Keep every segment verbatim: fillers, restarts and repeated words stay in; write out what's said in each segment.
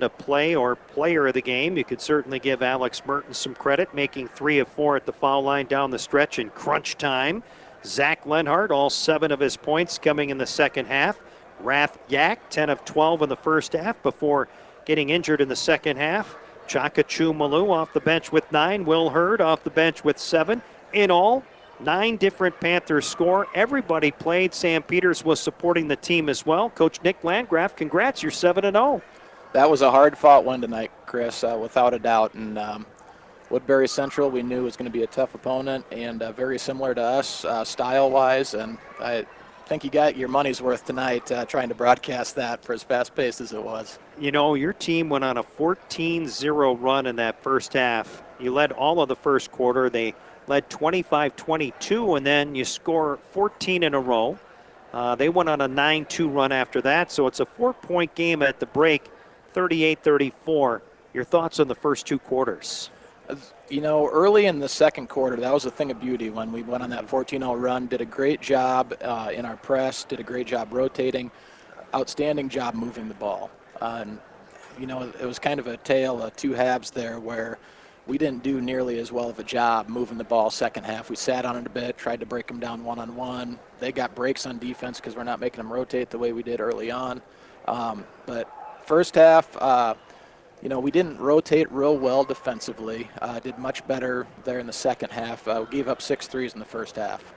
position of play or player of the game. You could certainly give Alex Mertens some credit, making three of four at the foul line down the stretch in crunch time. Zach Lenhart, all seven of his points coming in the second half. Rath Yak, ten of twelve in the first half before getting injured in the second half. Chakachu Malou off the bench with nine. Will Hurd off the bench with seven. In all, nine different Panthers score. Everybody played. Sam Peters was supporting the team as well. Coach Nick Landgraf, congrats, you're seven and oh. That was a hard-fought one tonight, Chris, uh, without a doubt. And um, Woodbury Central we knew was going to be a tough opponent and uh, very similar to us uh, style-wise. And I think you got your money's worth tonight uh, trying to broadcast that for as fast-paced as it was. You know, your team went on a fourteen zero run in that first half. You led all of the first quarter. They led twenty-five twenty-two, and then you score fourteen in a row. Uh, they went on a nine two run after that, so it's a four-point game at the break, thirty-eight thirty-four. Your thoughts on the first two quarters? You know, early in the second quarter, that was a thing of beauty when we went on that fourteen oh run, did a great job uh, in our press, did a great job rotating, outstanding job moving the ball. Uh, and, you know, it was kind of a tale of two halves there where we didn't do nearly as well of a job moving the ball second half. We sat on it a bit, tried to break them down one-on-one. They got breaks on defense because we're not making them rotate the way we did early on. Um, but first half, uh, you know, we didn't rotate real well defensively. Uh, did much better there in the second half. Uh, we gave up six threes in the first half.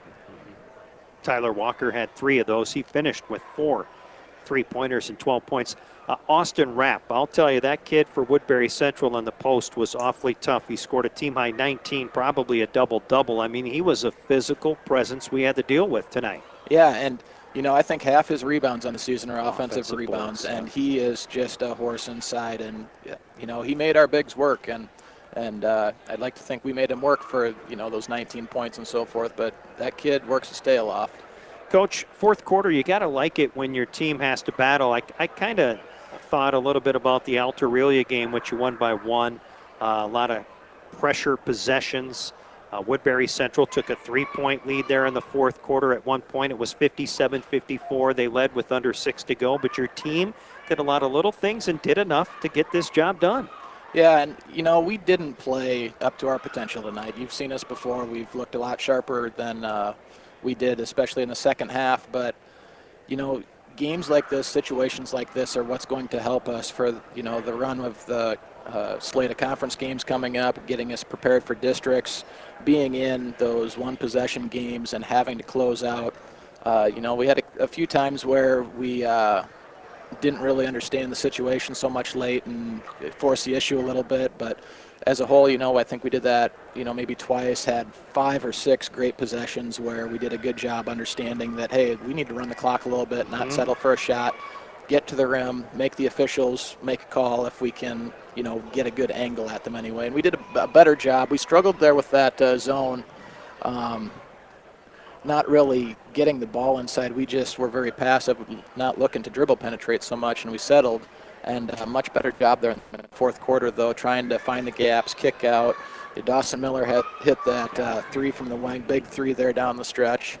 Tyler Walker had three of those. He finished with four three-pointers and twelve points. Uh, Austin Rapp, I'll tell you, that kid for Woodbury Central on the post was awfully tough. He scored a team-high nineteen, probably a double-double. I mean, he was a physical presence we had to deal with tonight. Yeah, and, you know, I think half his rebounds on the season are offensive, offensive rebounds, boards, and yeah. he is just a horse inside. And, you know, he made our bigs work, and and uh, I'd like to think we made him work for, you know, those nineteen points and so forth, but that kid works his tail off. Coach, fourth quarter, you got to like it when your team has to battle. I, I kind of thought a little bit about the Altarelia game, which you won by one. Uh, a lot of pressure possessions. Uh, Woodbury Central took a three-point lead there in the fourth quarter. At one point, it was fifty-seven fifty-four. They led with under six to go, but your team did a lot of little things and did enough to get this job done. Yeah, and, you know, we didn't play up to our potential tonight. You've seen us before. We've looked a lot sharper than uh, we did, especially in the second half. But, you know, games like this, situations like this are what's going to help us for, you know, the run of the uh, slate of conference games coming up, getting us prepared for districts, being in those one-possession games and having to close out. Uh, you know, we had a, a few times where we uh, didn't really understand the situation so much late and it forced the issue a little bit, but as a whole, you know, I think we did that, you know, maybe twice, had five or six great possessions where we did a good job understanding that, hey, we need to run the clock a little bit, not mm-hmm. settle for a shot, get to the rim, make the officials make a call if we can, you know, get a good angle at them anyway. And we did a, a better job. We struggled there with that uh, zone, um, not really getting the ball inside. We just were very passive, not looking to dribble penetrate so much, and we settled. And a much better job there in the fourth quarter, though, trying to find the gaps, kick out. Dawson Miller had hit that uh, three from the wing, big three there down the stretch.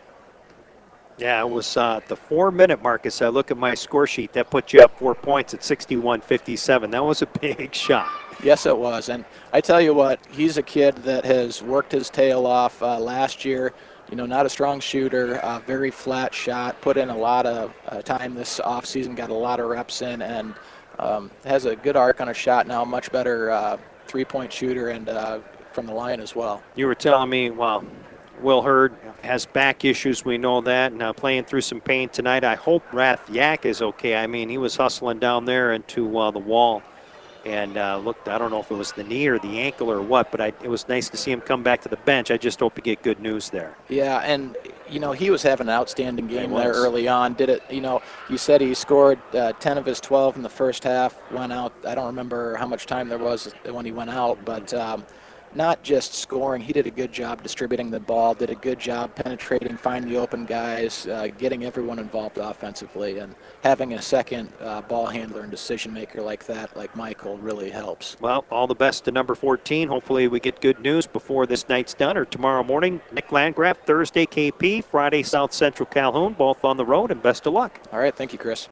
Yeah, it was uh, the four-minute mark. As I look at my score sheet, that put you up four points at sixty-one fifty-seven. That was a big shot. Yes, it was. And I tell you what, he's a kid that has worked his tail off uh, last year. You know, not a strong shooter, uh, very flat shot, put in a lot of uh, time this offseason, got a lot of reps in, and um, has a good arc on a shot now, much better uh, three-point shooter and uh, from the line as well. You were telling me, well, Will Hurd has back issues, we know that, and uh, playing through some pain tonight. I hope Rath Yak is okay. I mean, he was hustling down there into uh, the wall and uh, looked, I don't know if it was the knee or the ankle or what, but I, it was nice to see him come back to the bench. I just hope to get good news there. Yeah, and, you know, he was having an outstanding game there early on. Did it, you know, you said he scored uh, ten of his twelve in the first half, went out. I don't remember how much time there was when he went out, but um, not just scoring. He did a good job distributing the ball, did a good job penetrating, finding the open guys, uh, getting everyone involved offensively, and having a second uh, ball handler and decision maker like that, like Michael, really helps. Well, all the best to number fourteen. Hopefully we get good news before this night's done or tomorrow morning. Nick Landgraf, Thursday K P, Friday South Central Calhoun, both on the road, and best of luck. All right, thank you, Chris.